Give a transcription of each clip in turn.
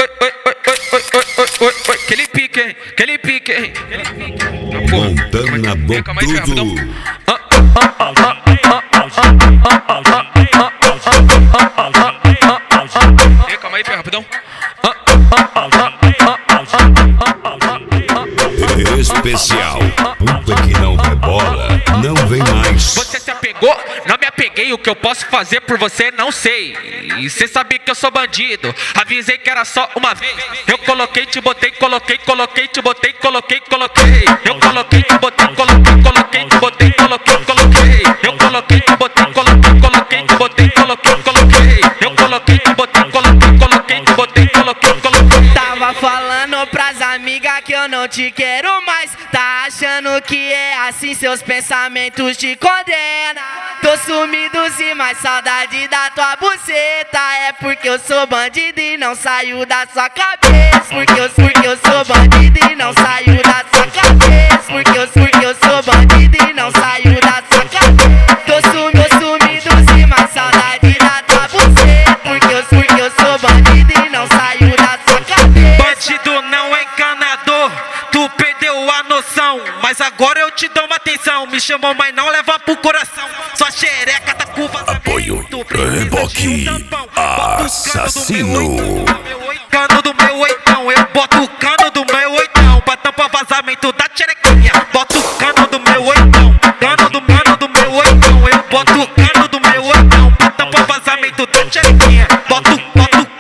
Aquele pique, hein? Aquele pique, hein? Montana Botudo. Calma aí, rapidão. Especial. Puta que não rebola, não vem mais. Você se apegou? Não me apeguei. O que eu posso fazer por você, não sei. E cê sabia que eu sou bandido. Avisei que era só uma vez. Eu coloquei, te botei, coloquei, coloquei, te botei, coloquei, coloquei. Eu coloquei, te botei, coloquei, coloquei, te botei, coloquei, coloquei. Eu coloquei, te botei, coloquei, coloquei, te botei, coloquei, coloquei. Eu coloquei, te botei, coloquei, coloquei, te botei, coloquei, coloquei. Tava falando pras amigas que eu não te quero mais. Tá achando que é assim, seus pensamentos te condenam. Tô sumido sim, mas saudade da tua buceta. É porque eu sou bandido e não saio da sua cabeça. Porque eu sou bandido e não saio da sua cabeça. Porque eu sou bandido e não saio da sua cabeça. Tô sumido sim, mas saudade da tua buceta. Porque eu sou bandido e não saio da sua cabeça. Bandido não é encanador, tu perdeu a noção. Mas agora eu te dou uma atenção. Me chamou, mas não leva pro coração. Sua xereca tá curva. Apoio Reboque Assassino. Cano do meu oitão, eu boto o cano do meu oitão pra tampar vazamento da xerequinha. Boto o cano do meu oitão, cano do meu oitão. Eu boto o cano do meu oitão pra tampar vazamento da xerequinha. Boto o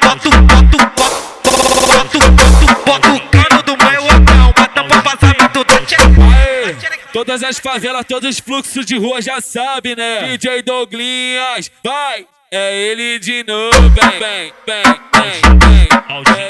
cano do meu oitão pra tampar vazamento da xerequinha. Todas as favelas, todos os fluxos de rua já sabe, né? DJ Douglinhas, vai! É ele de novo, bem.